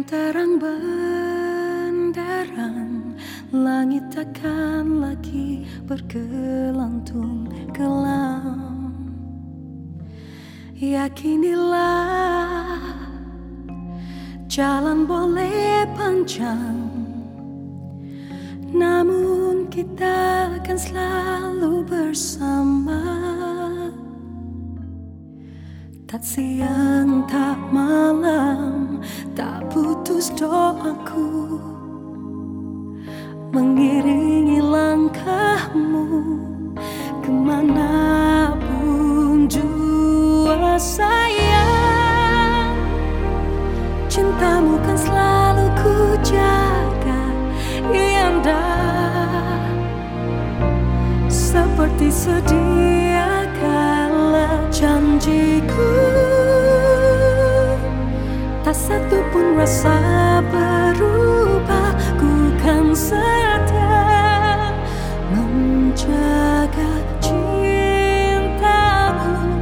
terang benderang, langit takkan lagi bergelantung kelam. Yakinilah, jalan boleh panjang, namun kita akan selalu bersama. Tak siang, tak malam, tak putus doaku mengiringi langkahmu kemanapun jua sayang. Cintamu kan selalu ku jaga, Yanda, seperti sedia kala janjiku. Tak satu pun rasa berubah, ku kan setia menjaga cintamu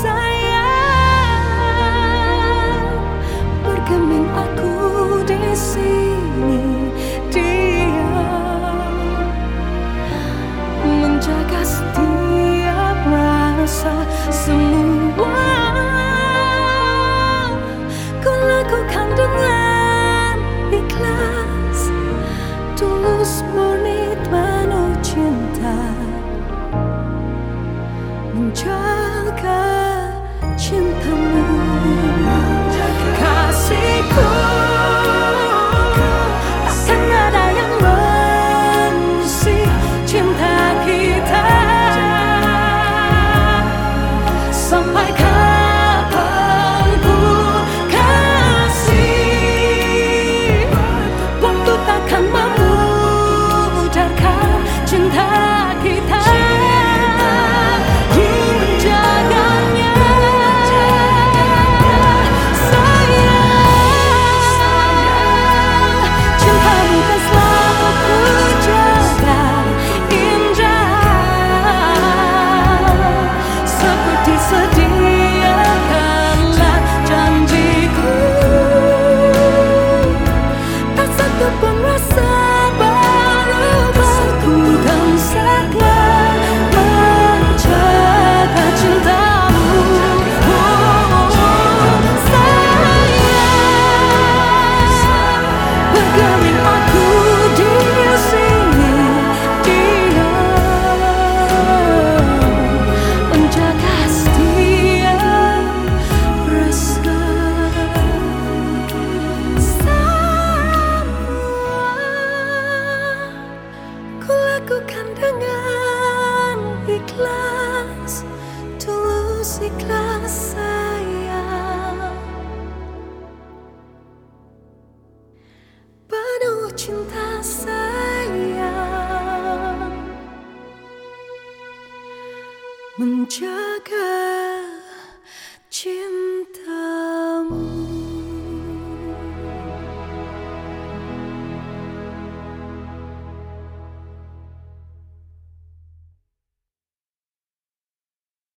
sayang. Bergeming aku di sini diam, menjaga setiap rasa semua. Ku lakukan dengan ikhlas, tulus murni penuh cinta.